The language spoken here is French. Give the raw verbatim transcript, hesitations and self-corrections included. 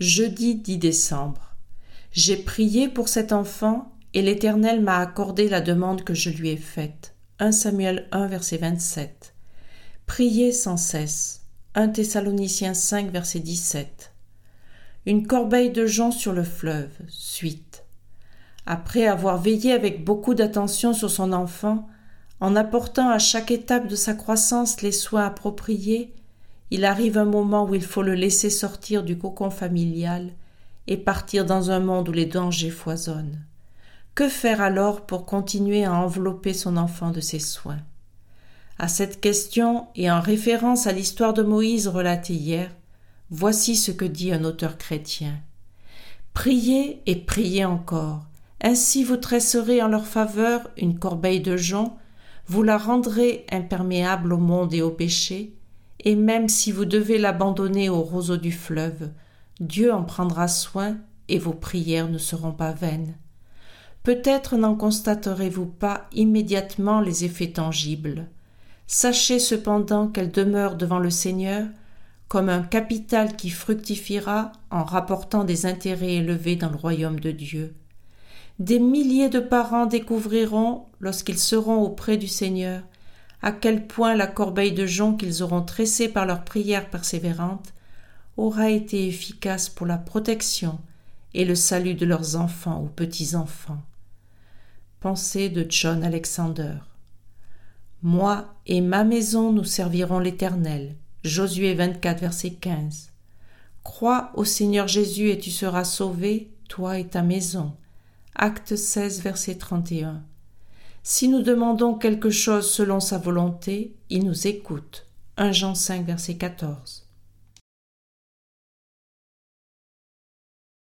Jeudi dix décembre. J'ai prié pour cet enfant et l'Éternel m'a accordé la demande que je lui ai faite. un Samuel un, verset vingt-sept. Priez sans cesse. un Thessaloniciens cinq, verset dix-sept. Une corbeille de joncs sur le fleuve. Suite. Après avoir veillé avec beaucoup d'attention sur son enfant, en apportant à chaque étape de sa croissance les soins appropriés, il arrive un moment où il faut le laisser sortir du cocon familial et partir dans un monde où les dangers foisonnent. Que faire alors pour continuer à envelopper son enfant de ses soins? À cette question, et en référence à l'histoire de Moïse relatée hier, voici ce que dit un auteur chrétien. Priez et priez encore, ainsi vous tresserez en leur faveur une corbeille de joncs, vous la rendrez imperméable au monde et au péché, et même si vous devez l'abandonner aux roseaux du fleuve, Dieu en prendra soin et vos prières ne seront pas vaines. Peut-être n'en constaterez-vous pas immédiatement les effets tangibles. Sachez cependant qu'elle demeure devant le Seigneur comme un capital qui fructifiera en rapportant des intérêts élevés dans le royaume de Dieu. Des milliers de parents découvriront, lorsqu'ils seront auprès du Seigneur, à quel point la corbeille de joncs qu'ils auront tressée par leurs prières persévérantes aura été efficace pour la protection et le salut de leurs enfants ou petits-enfants. Pensée de John Alexander. Moi et ma maison nous servirons l'Éternel. Josué vingt-quatre, verset quinze. Crois au Seigneur Jésus et tu seras sauvé, toi et ta maison. Acte seize, verset trente et un. Si nous demandons quelque chose selon sa volonté, il nous écoute. un Jean cinq, verset quatorze.